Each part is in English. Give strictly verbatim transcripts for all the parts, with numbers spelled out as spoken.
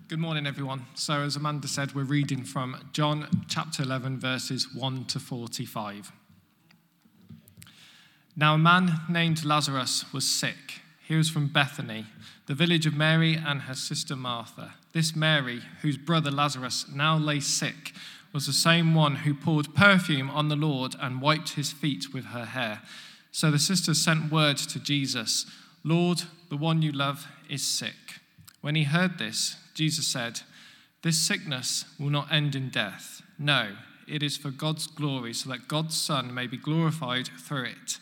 Good morning, everyone. So as Amanda said, we're reading from John chapter eleven, verses one to forty-five. Now a man named Lazarus was sick. He was from Bethany, the village of Mary and her sister Martha. This Mary, whose brother Lazarus now lay sick, was the same one who poured perfume on the Lord and wiped his feet with her hair. So the sisters sent word to Jesus, "Lord, the one you love is sick." When he heard this, Jesus said, "This sickness will not end in death. No, it is for God's glory, so that God's Son may be glorified through it."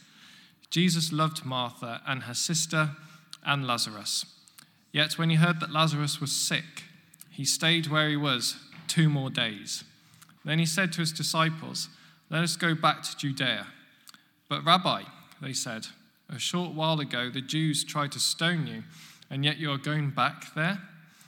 Jesus loved Martha and her sister and Lazarus. Yet when he heard that Lazarus was sick, he stayed where he was two more days. Then he said to his disciples, "Let us go back to Judea." "But Rabbi," they said, "a short while ago the Jews tried to stone you, and yet you are going back there?"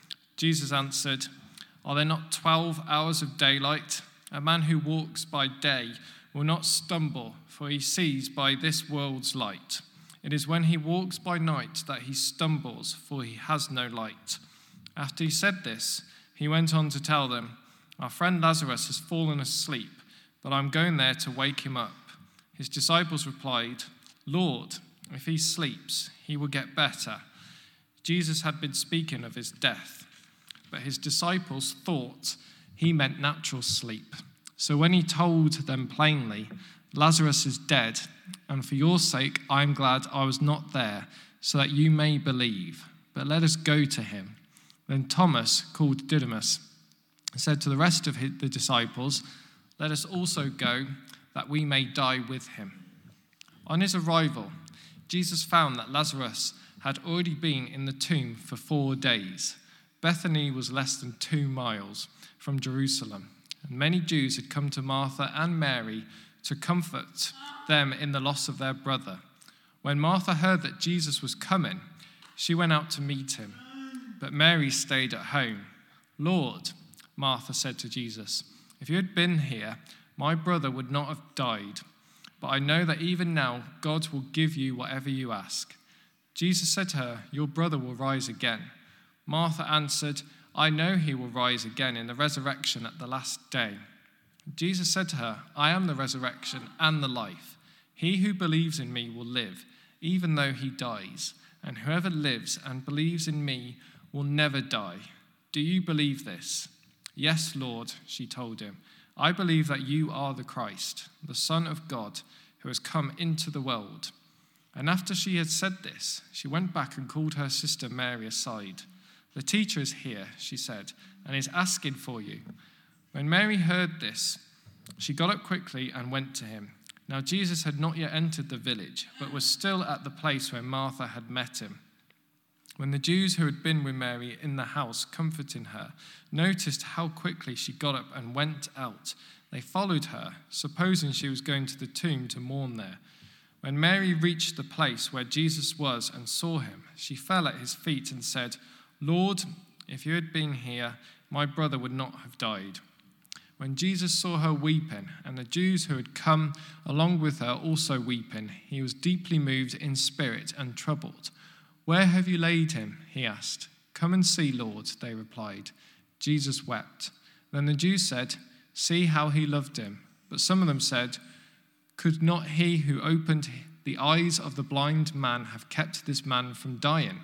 Jesus answered, "Are there not twelve hours of daylight? A man who walks by day will not stumble, for he sees by this world's light. It is when he walks by night that he stumbles, for he has no light." After he said this, he went on to tell them, "Our friend Lazarus has fallen asleep, but I'm going there to wake him up." His disciples replied, "Lord, if he sleeps, he will get better." Jesus had been speaking of his death, but his disciples thought he meant natural sleep. So when he told them plainly, "Lazarus is dead, and for your sake I am glad I was not there, so that you may believe. But let us go to him." Then Thomas, called Didymus, said to the rest of the disciples, "Let us also go, that we may die with him." On his arrival, Jesus found that Lazarus had already been in the tomb for four days. Bethany was less than two miles from Jerusalem, and many Jews had come to Martha and Mary to comfort them in the loss of their brother. When Martha heard that Jesus was coming, she went out to meet him, but Mary stayed at home. "Lord," Martha said to Jesus, "if you had been here, my brother would not have died. But I know that even now God will give you whatever you ask." Jesus said to her, "Your brother will rise again." Martha answered, "I know he will rise again in the resurrection at the last day." Jesus said to her, "I am the resurrection and the life. He who believes in me will live, even though he dies. And whoever lives and believes in me will never die. Do you believe this?" "Yes, Lord," she told him. "I believe that you are the Christ, the Son of God, who has come into the world." And after she had said this, she went back and called her sister Mary aside. "The teacher is here," she said, "and is asking for you." When Mary heard this, she got up quickly and went to him. Now Jesus had not yet entered the village, but was still at the place where Martha had met him. When the Jews who had been with Mary in the house comforting her noticed how quickly she got up and went out, they followed her, supposing she was going to the tomb to mourn there. When Mary reached the place where Jesus was and saw him, she fell at his feet and said, "Lord, if you had been here, my brother would not have died." When Jesus saw her weeping, and the Jews who had come along with her also weeping, he was deeply moved in spirit and troubled. "Where have you laid him?" he asked. "Come and see, Lord," they replied. Jesus wept. Then the Jews said, "See how he loved him." But some of them said, "Could not he who opened the eyes of the blind man have kept this man from dying?"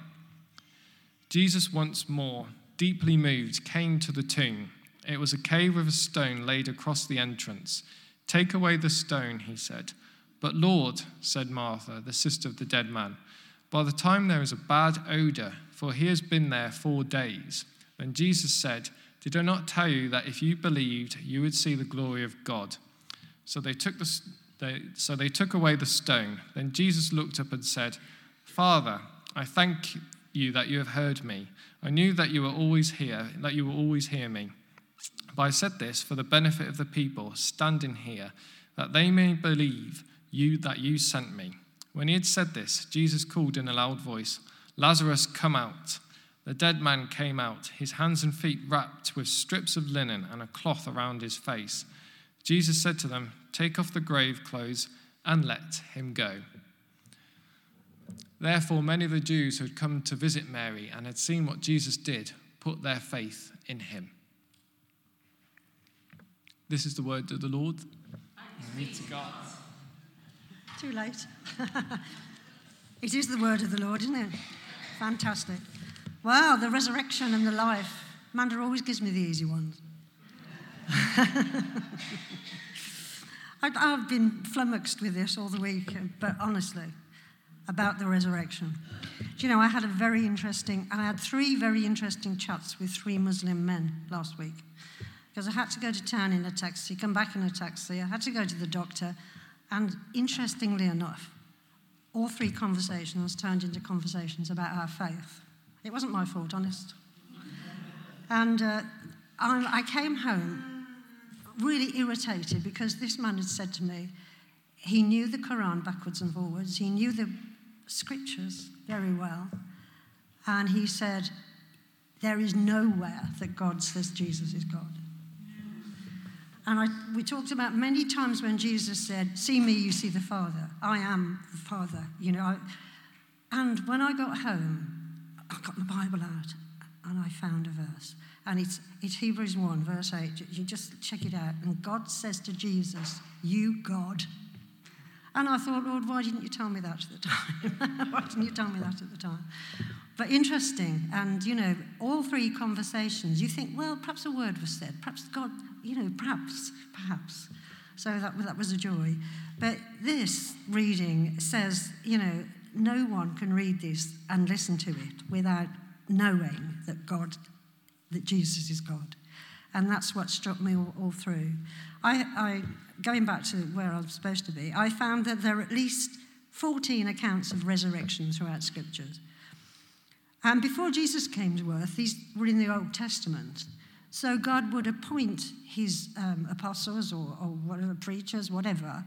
Jesus, once more, deeply moved, came to the tomb. It was a cave with a stone laid across the entrance. "Take away the stone," he said. "But Lord," said Martha, the sister of the dead man, "by the time there is a bad odor, for he has been there four days." Then Jesus said, "Did I not tell you that if you believed, you would see the glory of God?" So they took the they, so they took away the stone. Then Jesus looked up and said, "Father, I thank you that you have heard me. I knew that you were always here, that you will always hear me. But I said this for the benefit of the people standing here, that they may believe you that you sent me." When he had said this, Jesus called in a loud voice, "Lazarus, come out." The dead man came out, his hands and feet wrapped with strips of linen and a cloth around his face. Jesus said to them, "Take off the grave clothes and let him go." Therefore, many of the Jews who had come to visit Mary and had seen what Jesus did put their faith in him. This is the word of the Lord. Glory to God. Too late. It is the word of the Lord, isn't it? Fantastic. Wow, the resurrection and the life. Amanda always gives me the easy ones. I've been flummoxed with this all the week, but honestly, about the resurrection. Do you know, I had a very interesting, I had three very interesting chats with three Muslim men last week. Because I had to go to town in a taxi, come back in a taxi, I had to go to the doctor, and interestingly enough, all three conversations turned into conversations about our faith. It wasn't my fault, honest. And uh, I, I came home really irritated because this man had said to me, he knew the Quran backwards and forwards, he knew the scriptures very well, and he said, there is nowhere that God says Jesus is God. And I, we talked about many times when Jesus said, see me, you see the Father. I am the Father, you know. I, and when I got home, I got my Bible out and I found a verse. And it's, it's Hebrews one, verse eight. You just check it out. And God says to Jesus, you God. And I thought, Lord, why didn't you tell me that at the time? Why didn't you tell me that at the time? But interesting. And, you know, all three conversations, you think, well, perhaps a word was said. Perhaps God, you know, perhaps, perhaps. So that, that was a joy. But this reading says, you know, no one can read this and listen to it without knowing that God, that Jesus is God. And that's what struck me all, all through. I, I, going back to where I was supposed to be, I found that there are at least fourteen accounts of resurrection throughout Scriptures. And before Jesus came to earth, these were in the Old Testament. So God would appoint his um, apostles or, or whatever, preachers, whatever,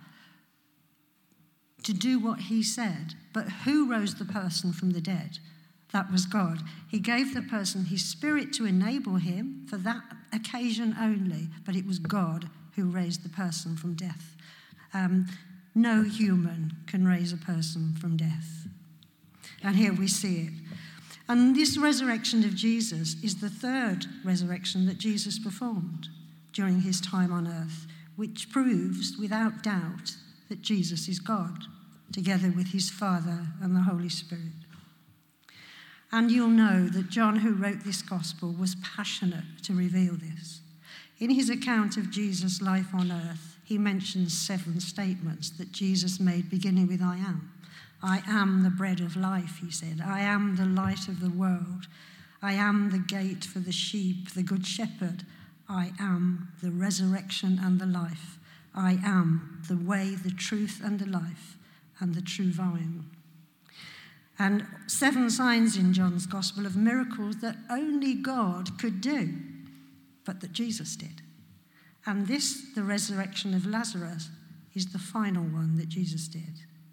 to do what he said. But who rose the person from the dead? That was God. He gave the person his spirit to enable him for that occasion only, but it was God who raised the person from death. Um, no human can raise a person from death. And here we see it. And this resurrection of Jesus is the third resurrection that Jesus performed during his time on earth, which proves without doubt that Jesus is God, together with his Father and the Holy Spirit. And you'll know that John, who wrote this gospel, was passionate to reveal this. In his account of Jesus' life on earth, he mentions seven statements that Jesus made, beginning with I am. I am the bread of life, he said. I am the light of the world. I am the gate for the sheep, the good shepherd. I am the resurrection and the life. I am the way, the truth, and the life, and the true vine. And seven signs in John's gospel of miracles that only God could do, but that Jesus did. And this, the resurrection of Lazarus, is the final one that Jesus did.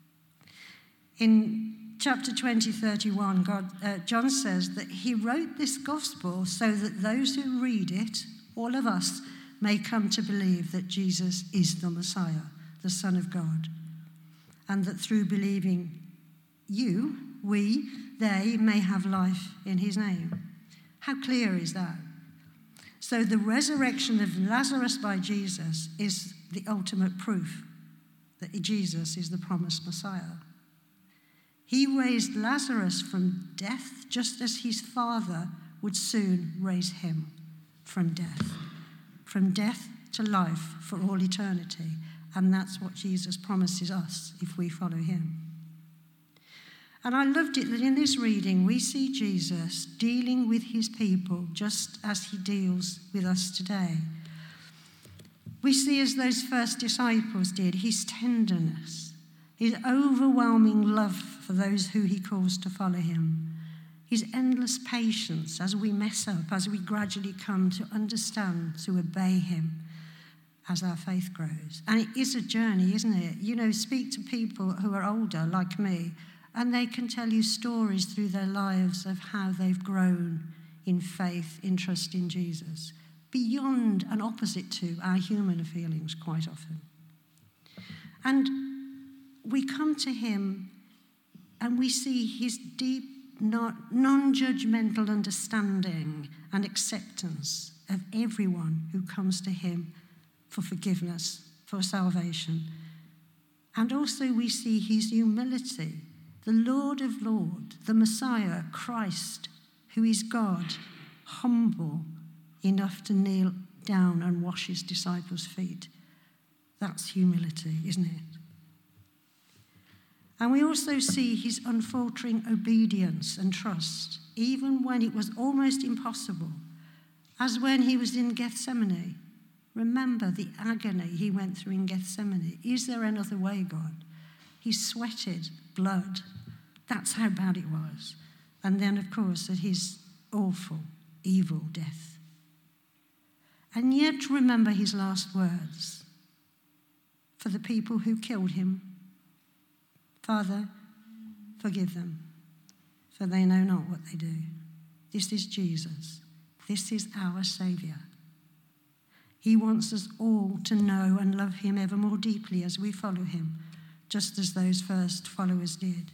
In chapter twenty, thirty-one, God, uh, John says that he wrote this gospel so that those who read it, all of us, may come to believe that Jesus is the Messiah, the Son of God, and that through believing you, we, they, may have life in his name. How clear is that? So the resurrection of Lazarus by Jesus is the ultimate proof that Jesus is the promised Messiah. He raised Lazarus from death just as his Father would soon raise him from death. From death to life for all eternity. And that's what Jesus promises us if we follow him. And I loved it that in this reading we see Jesus dealing with his people just as he deals with us today. We see, as those first disciples did, his tenderness, his overwhelming love for those who he calls to follow him, his endless patience as we mess up, as we gradually come to understand, to obey him as our faith grows. And it is a journey, isn't it? You know, speak to people who are older, like me, and they can tell you stories through their lives of how they've grown in faith, in trust in Jesus, beyond and opposite to our human feelings quite often. And we come to him and we see his deep not non-judgmental understanding and acceptance of everyone who comes to him for forgiveness, for salvation. And also we see his humility, the Lord of Lords, the Messiah, Christ, who is God, humble enough to kneel down and wash his disciples' feet. That's humility, isn't it? And we also see his unfaltering obedience and trust, even when it was almost impossible, as when he was in Gethsemane. Remember the agony he went through in Gethsemane. Is there another way, God? He sweated blood. That's how bad it was. And then, of course, at his awful, evil death. And yet remember his last words for the people who killed him. Father, forgive them, for they know not what they do. This is Jesus. This is our Saviour. He wants us all to know and love him ever more deeply as we follow him, just as those first followers did.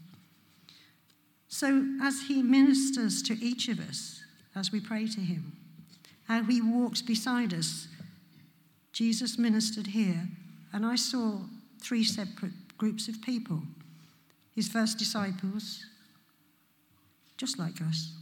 So as he ministers to each of us, as we pray to him, how he walks beside us, Jesus ministered here, and I saw three separate groups of people. His first disciples, just like us.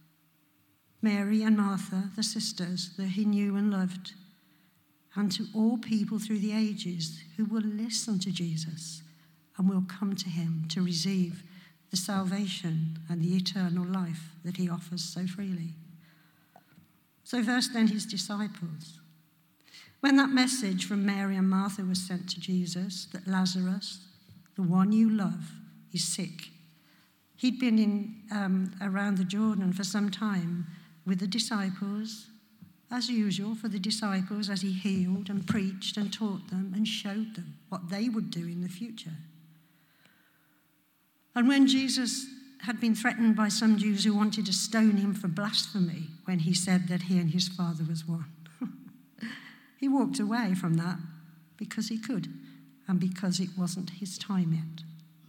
Mary and Martha, the sisters that he knew and loved. And to all people through the ages who will listen to Jesus and will come to him to receive the salvation and the eternal life that he offers so freely. So first then his disciples. When that message from Mary and Martha was sent to Jesus that Lazarus, the one you love, is sick. He'd been in um, around the Jordan for some time with the disciples, as usual for the disciples, as he healed and preached and taught them and showed them what they would do in the future. And when Jesus had been threatened by some Jews who wanted to stone him for blasphemy when he said that he and his Father was one, he walked away from that because he could and because it wasn't his time yet.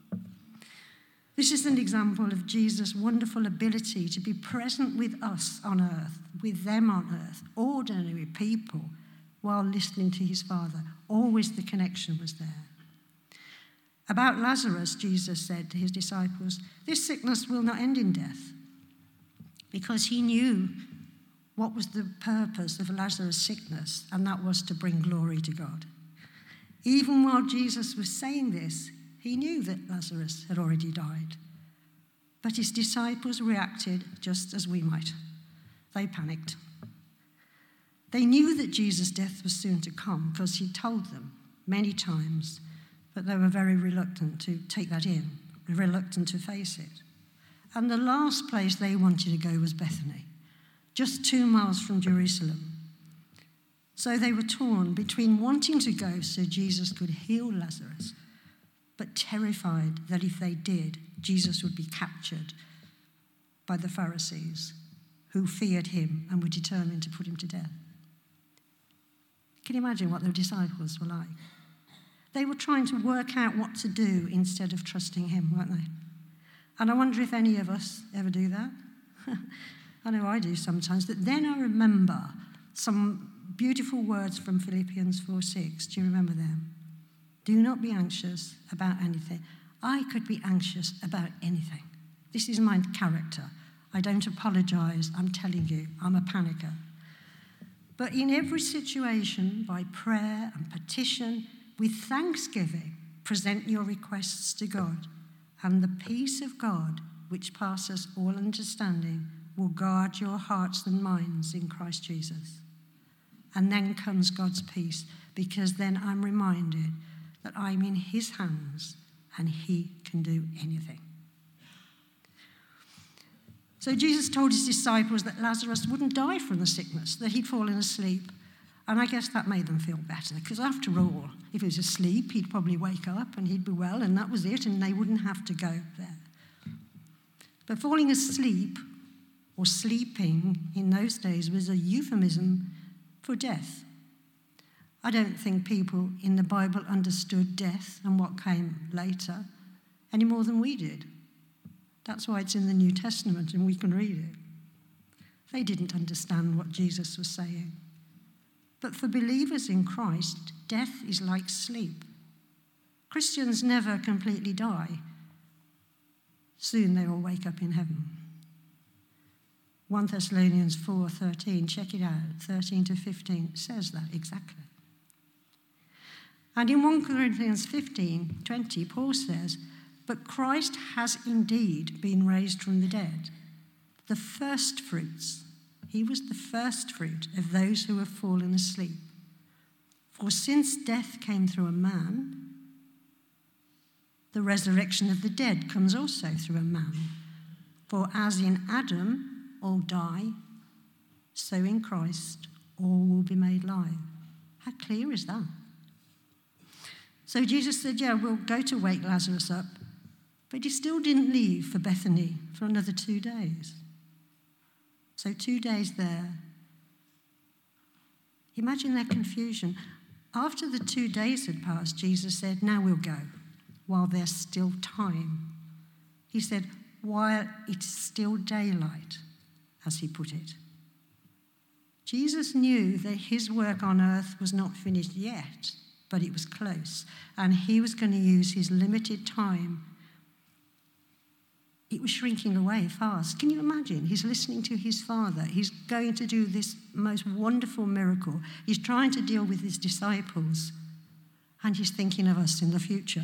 This is an example of Jesus' wonderful ability to be present with us on earth, with them on earth, ordinary people, while listening to his Father. Always the connection was there. About Lazarus, Jesus said to his disciples, this sickness will not end in death, because he knew what was the purpose of Lazarus' sickness, and that was to bring glory to God. Even while Jesus was saying this, he knew that Lazarus had already died. But his disciples reacted just as we might. They panicked. They knew that Jesus' death was soon to come because he told them many times, but they were very reluctant to take that in, reluctant to face it. And the last place they wanted to go was Bethany, just two miles from Jerusalem. So they were torn between wanting to go so Jesus could heal Lazarus, but terrified that if they did, Jesus would be captured by the Pharisees, who feared him and were determined to put him to death. Can you imagine what their disciples were like? They were trying to work out what to do instead of trusting him, weren't they? And I wonder if any of us ever do that. I know I do sometimes. But then I remember some beautiful words from Philippians four six. Do you remember them? Do not be anxious about anything. I could be anxious about anything. This is my character. I don't apologize. I'm telling you, I'm a panicker. But in every situation, by prayer and petition, with thanksgiving, present your requests to God, and the peace of God, which passes all understanding, will guard your hearts and minds in Christ Jesus. And then comes God's peace, because then I'm reminded that I'm in his hands and he can do anything. So Jesus told his disciples that Lazarus wouldn't die from the sickness, that he'd fallen asleep. And I guess that made them feel better, because after all, if he was asleep, he'd probably wake up and he'd be well, and that was it, and they wouldn't have to go there. But falling asleep, or sleeping in those days, was a euphemism for death. I don't think people in the Bible understood death and what came later any more than we did. That's why it's in the New Testament and we can read it. They didn't understand what Jesus was saying. But for believers in Christ, death is like sleep. Christians never completely die. Soon they will wake up in heaven. First Thessalonians four thirteen, check it out, thirteen to fifteen, says that exactly. And in First Corinthians fifteen twenty, Paul says, but Christ has indeed been raised from the dead, the first fruits. He was the first fruit of those who have fallen asleep. For since death came through a man, the resurrection of the dead comes also through a man. For as in Adam all die, so in Christ all will be made alive. How clear is that? So Jesus said, yeah, we'll go to wake Lazarus up. But he still didn't leave for Bethany for another two days. So two days there. Imagine their confusion. After the two days had passed, Jesus said, now we'll go, while there's still time. He said, while it's still daylight, as he put it. Jesus knew that his work on earth was not finished yet, but it was close, and he was going to use his limited time. It was shrinking away fast. Can you imagine? He's listening to his Father. He's going to do this most wonderful miracle. He's trying to deal with his disciples, and he's thinking of us in the future.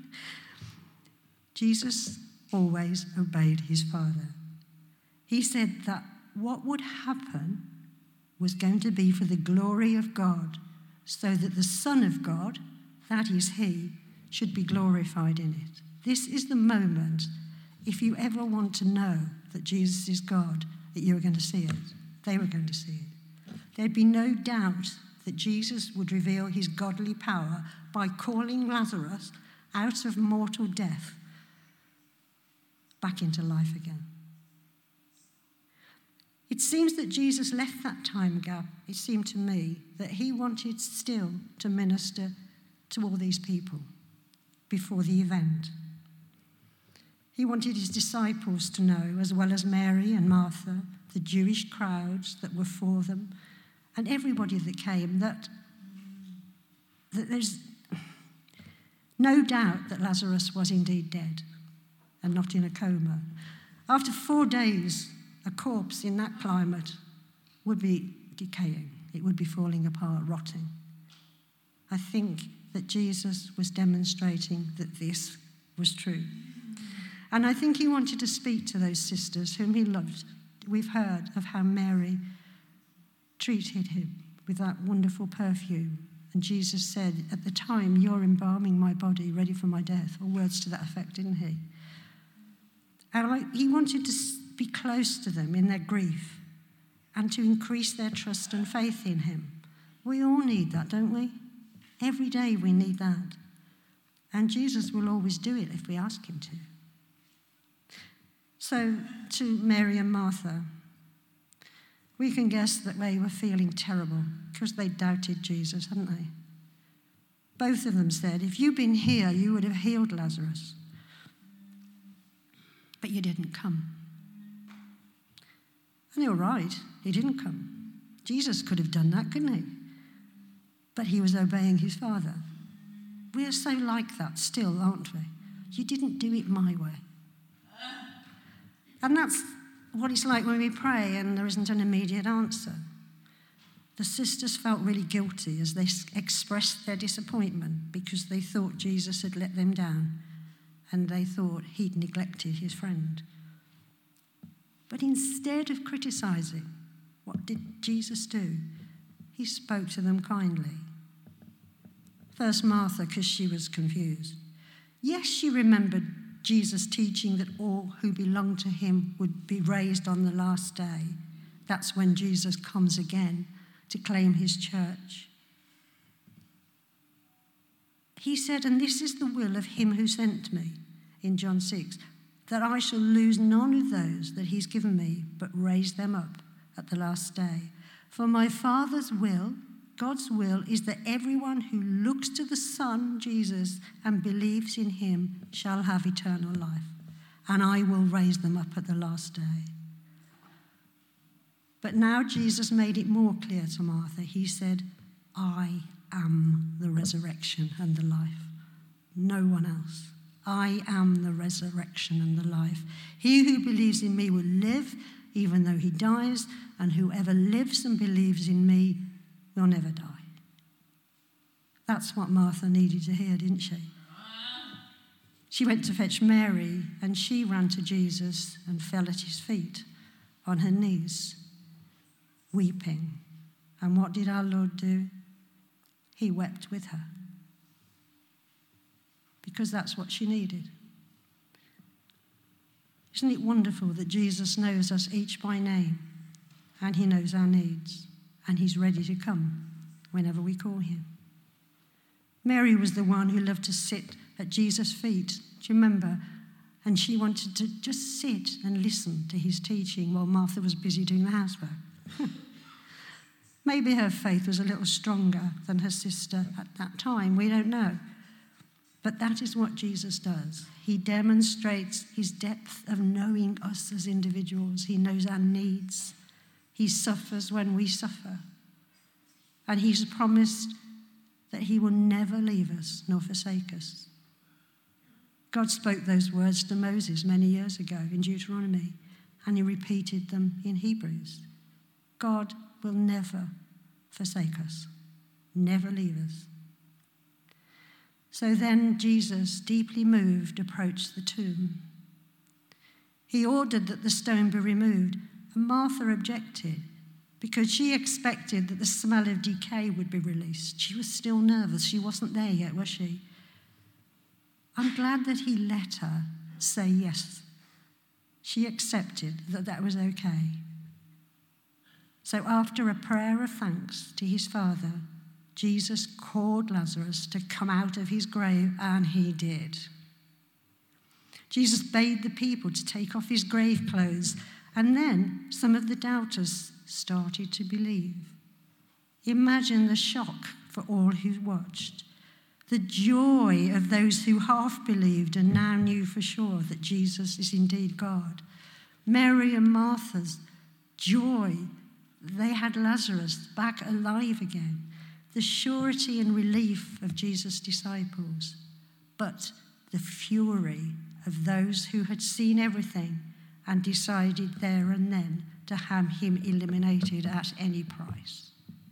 Jesus always obeyed his Father. He said that what would happen was going to be for the glory of God, so that the Son of God, that is he, should be glorified in it. This is the moment, if you ever want to know that Jesus is God, that you were going to see it. They were going to see it. There'd be no doubt that Jesus would reveal his godly power by calling Lazarus out of mortal death back into life again. It seems that Jesus left that time gap, it seemed to me, that he wanted still to minister to all these people before the event. He wanted his disciples to know, as well as Mary and Martha, the Jewish crowds that were for them, and everybody that came, that, that there's no doubt that Lazarus was indeed dead and not in a coma. After four days, a corpse in that climate would be decaying. It would be falling apart, rotting. I think that Jesus was demonstrating that this was true. And I think he wanted to speak to those sisters whom he loved. We've heard of how Mary treated him with that wonderful perfume. And Jesus said, at the time, you're embalming my body, ready for my death, or words to that effect, didn't he? And I, he wanted to be close to them in their grief and to increase their trust and faith in him. We all need that, don't we? Every day we need that. And Jesus will always do it if we ask him to. So, to Mary and Martha, we can guess that they were feeling terrible because they doubted Jesus, hadn't they? Both of them said, if you'd been here, you would have healed Lazarus. But you didn't come. And they were right, he didn't come. Jesus could have done that, couldn't he? But he was obeying his Father. We are so like that still, aren't we? You didn't do it my way. And that's what it's like when we pray and there isn't an immediate answer. The sisters felt really guilty as they expressed their disappointment because they thought Jesus had let them down and they thought he'd neglected his friend. But instead of criticizing, what did Jesus do? He spoke to them kindly. First Martha, because she was confused. Yes, she remembered Jesus teaching that all who belong to him would be raised on the last day. That's when Jesus comes again to claim his church. He said, and this is the will of him who sent me, in John six, that I shall lose none of those that he's given me, but raise them up at the last day. For my Father's will, God's will, is that everyone who looks to the Son, Jesus, and believes in him shall have eternal life. and I will raise them up at the last day. But now Jesus made it more clear to Martha. He said, I am the resurrection and the life. No one else. I am the resurrection and the life. He who believes in me will live even though he dies, and whoever lives and believes in me will never die. That's what Martha needed to hear, didn't she? She went to fetch Mary, and she ran to Jesus and fell at his feet on her knees, weeping. And what did our Lord do? He wept with her, because that's what she needed. Isn't it wonderful that Jesus knows us each by name, and he knows our needs, and he's ready to come whenever we call him? Mary was the one who loved to sit at Jesus' feet. Do you remember? And she wanted to just sit and listen to his teaching while Martha was busy doing the housework. Maybe her faith was a little stronger than her sister at that time. We don't know. But that is what Jesus does. He demonstrates his depth of knowing us as individuals. He knows our needs. He suffers when we suffer. And he's promised that he will never leave us nor forsake us. God spoke those words to Moses many years ago in Deuteronomy, and he repeated them in Hebrews. God will never forsake us, never leave us. So then Jesus, deeply moved, approached the tomb. He ordered that the stone be removed, and Martha objected because she expected that the smell of decay would be released. She was still nervous. She wasn't there yet, was she? I'm glad that he let her say yes. She accepted that that was okay. So after a prayer of thanks to his Father, Jesus called Lazarus to come out of his grave, and he did. Jesus bade the people to take off his grave clothes, and then some of the doubters started to believe. Imagine the shock for all who watched. The joy of those who half believed and now knew for sure that Jesus is indeed God. Mary and Martha's joy. They had Lazarus back alive again. The surety and relief of Jesus' disciples, but the fury of those who had seen everything and decided there and then to have him eliminated at any price.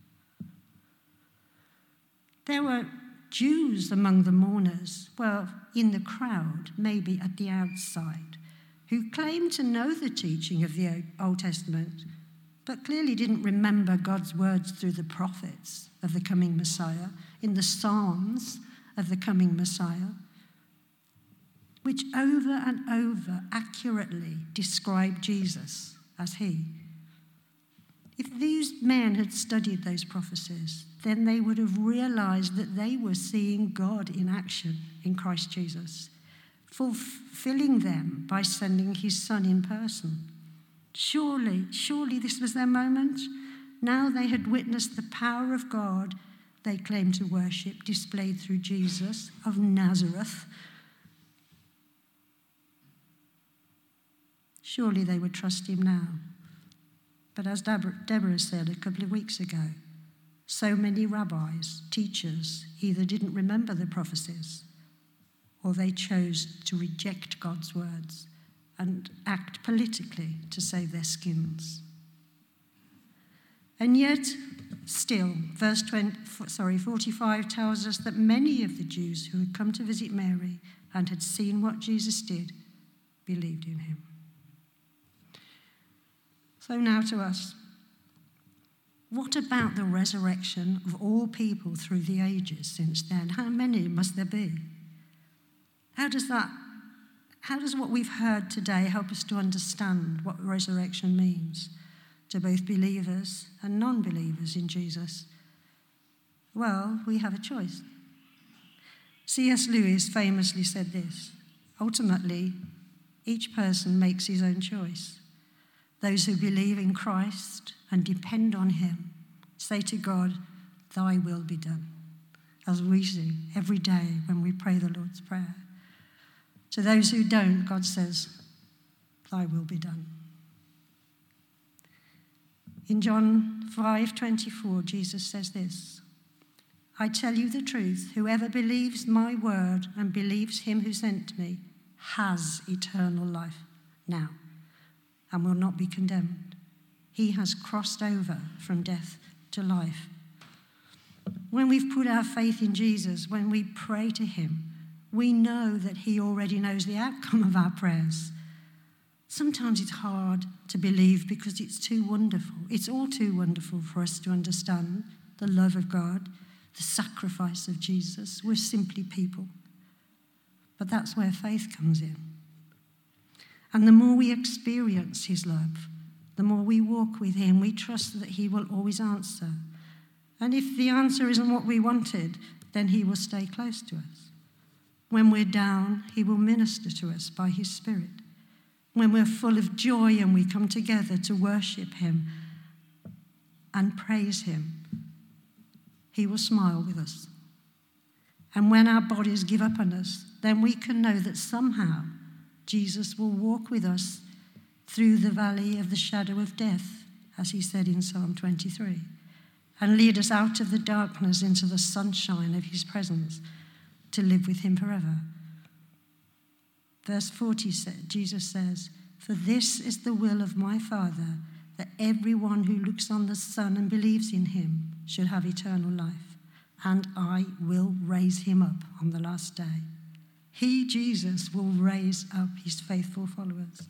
There were Jews among the mourners, well, in the crowd, maybe at the outside, who claimed to know the teaching of the Old Testament, but clearly didn't remember God's words through the prophets of the coming Messiah, in the Psalms of the coming Messiah, which over and over accurately describe Jesus as he. If these men had studied those prophecies, then they would have realized that they were seeing God in action in Christ Jesus, fulfilling them by sending his Son in person. Surely, surely this was their moment. Now they had witnessed the power of God they claimed to worship displayed through Jesus of Nazareth. Surely they would trust him now. But as Deborah said a couple of weeks ago, so many rabbis, teachers, either didn't remember the prophecies or they chose to reject God's words and act politically to save their skins. And yet, still, verse twenty, sorry, forty-five tells us that many of the Jews who had come to visit Mary and had seen what Jesus did believed in him. So now to us. What about the resurrection of all people through the ages since then? How many must there be? How does that, how does what we've heard today help us to understand what resurrection means to both believers and non-believers in Jesus? Well, we have a choice. C S Lewis famously said this: ultimately, each person makes his own choice. Those who believe in Christ and depend on him say to God, thy will be done, as we sing every day when we pray the Lord's Prayer. To those who don't, God says, thy will be done. In John five twenty-four, Jesus says this, I tell you the truth, whoever believes my word and believes him who sent me has eternal life now and will not be condemned. He has crossed over from death to life. When we've put our faith in Jesus, when we pray to him, we know that he already knows the outcome of our prayers. Sometimes it's hard to believe because it's too wonderful. It's all too wonderful for us to understand the love of God, the sacrifice of Jesus. We're simply people. But that's where faith comes in. And the more we experience his love, the more we walk with him, we trust that he will always answer. And if the answer isn't what we wanted, then he will stay close to us. When we're down, he will minister to us by his Spirit. When we're full of joy and we come together to worship him and praise him, he will smile with us. And when our bodies give up on us, then we can know that somehow Jesus will walk with us through the valley of the shadow of death, as he said in Psalm twenty-three, and lead us out of the darkness into the sunshine of his presence to live with him forever. Verse forty, Jesus says, for this is the will of my Father, that everyone who looks on the Son and believes in him should have eternal life, and I will raise him up on the last day. He, Jesus, will raise up his faithful followers.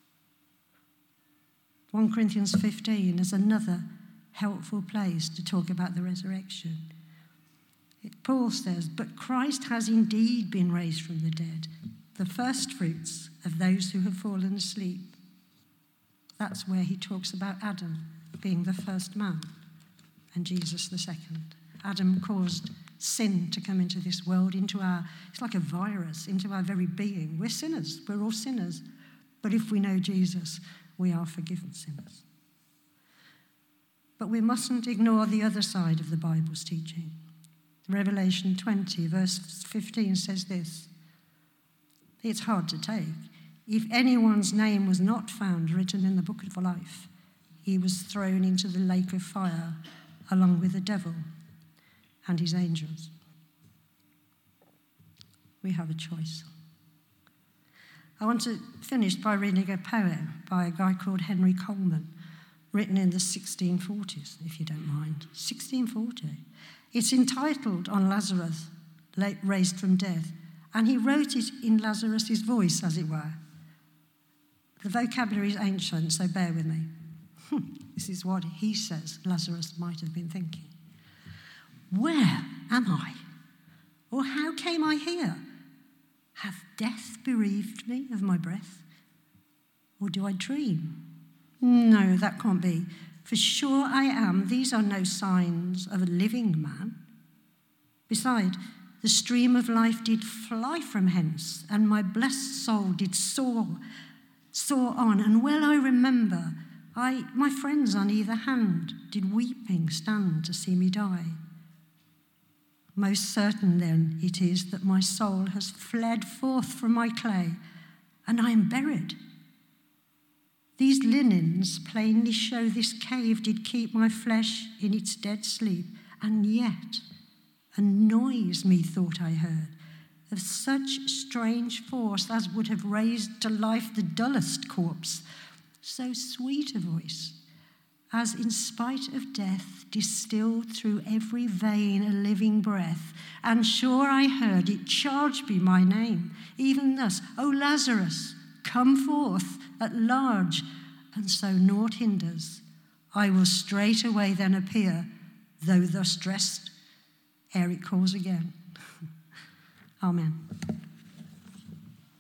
First Corinthians fifteen is another helpful place to talk about the resurrection. Paul says, but Christ has indeed been raised from the dead, the first fruits of those who have fallen asleep. That's where he talks about Adam being the first man and Jesus the second. Adam caused sin to come into this world, into our, it's like a virus, into our very being. We're sinners, we're all sinners. But if we know Jesus, we are forgiven sinners. But we mustn't ignore the other side of the Bible's teaching. Revelation twenty, verse fifteen says this. It's hard to take. If anyone's name was not found written in the book of life, he was thrown into the lake of fire along with the devil and his angels. We have a choice. I want to finish by reading a poem by a guy called Henry Coleman, written in the sixteen forties, if you don't mind. sixteen forty. It's entitled On Lazarus, Raised from Death, and he wrote it in Lazarus' voice, as it were. The vocabulary is ancient, so bear with me. This is what he says Lazarus might have been thinking. Where am I? Or how came I here? Hath death bereaved me of my breath? Or do I dream? No, that can't be. For sure I am. These are no signs of a living man. Beside, the stream of life did fly from hence, and my blessed soul did soar, soar on. And well I remember, I, my friends on either hand did weeping stand to see me die. Most certain then it is that my soul has fled forth from my clay, and I am buried. These linens plainly show this cave did keep my flesh in its dead sleep, and yet a noise methought I heard, of such strange force as would have raised to life the dullest corpse, so sweet a voice, as in spite of death distilled through every vein a living breath, and sure I heard it charge me my name, even thus, O Lazarus, come forth at large, and so naught hinders. I will straightway then appear, though thus dressed, ere it calls again. Amen.